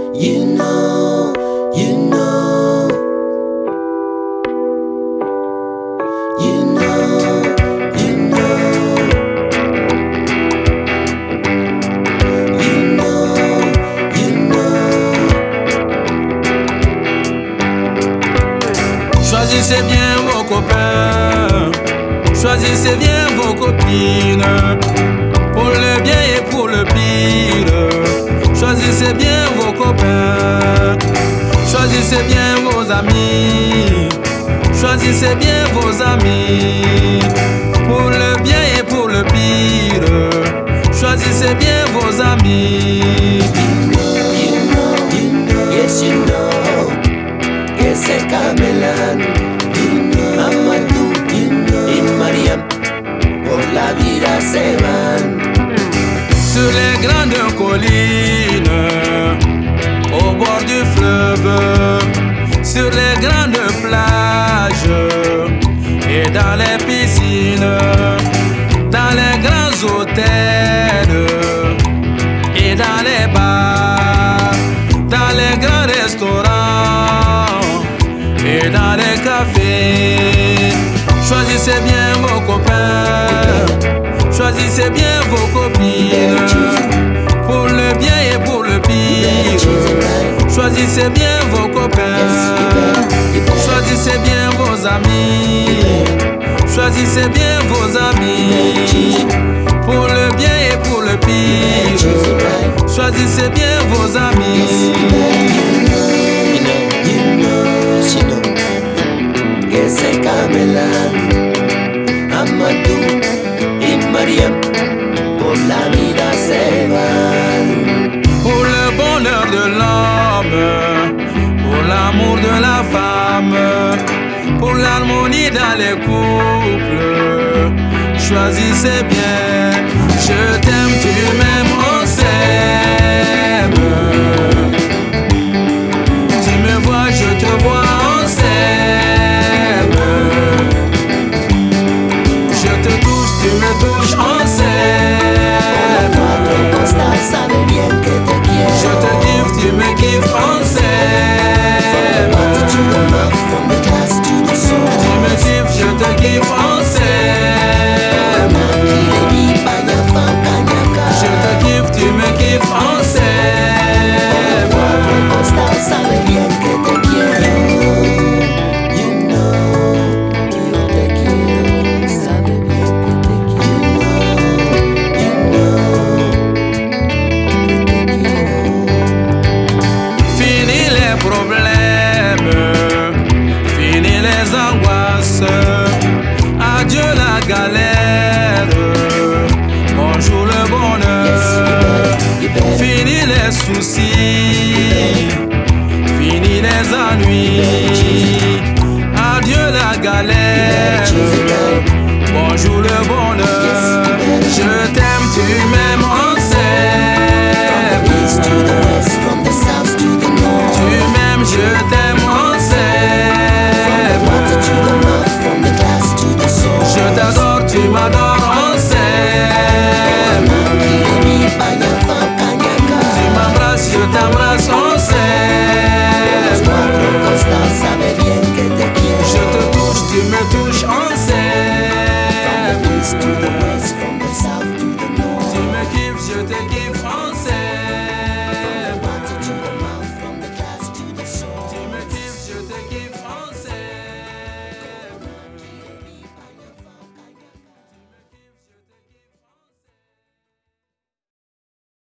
You know, you know, you know, you know, you know, you know. Choisissez bien vos copains, choisissez bien vos copines, pour le bien et pour le pire. Choisissez bien vos copains, choisissez bien vos amis, choisissez bien vos amis, pour le bien et pour le pire. Choisissez bien vos amis. Yes you know, que c'est Camelan, Amadou y Mariam, por la vida se van. Sur les grandes collines, au bord du fleuve, sur les grandes plages et dans les piscines, dans les grands hôtels et dans les bars, dans les grands restaurants et dans les cafés. Choisissez bien vos copains, choisissez bien vos copines, pour le bien et pour le pire. Choisissez bien vos copains, choisissez bien vos amis, choisissez bien vos amis, pour le bien et pour le pire. Choisissez bien vos amis. You know, que c'est Camelan, Amadou y Mariam, por la vida se van. Pour le bonheur de l'homme, pour l'amour de la femme, pour l'harmonie dans les couples. Choisissez bien, je t'aime, tu m'aimes, on s'aime. Tu me vois, je te vois, on s'aime. Je te touche, tu me touches, on s'aime. Costa sabe bien que te quiero. Je te kiffe, tu me kiffes, on s'aime. From the glass to the soul. Tu me kiffes, je te kiffe, on s'aime. Je te kiffe, tu me kiffes, on s'aime. Costa sabe bien que te quiero. You know, yo te quiero. Sabe bien que te quiero. You know, que te quiero. Fini les problèmes, fini les angoisses. Adieu la galère, bonjour le bonheur. Fini les soucis, fini les ennuis. Adieu la galère, bonjour le bonheur. Je t'aime, tu m'aimes, on s'aime. From the south to the north. Tu m'aimes, je t'aime, on s'aime. From the glass to the soul. Je t'adore, tu m'adores, on s'aime. Tu m'embrasses, je t'embrasse, on s'aime. Je te touche, tu me touches, on s'aime. From the east to the west, from the south to the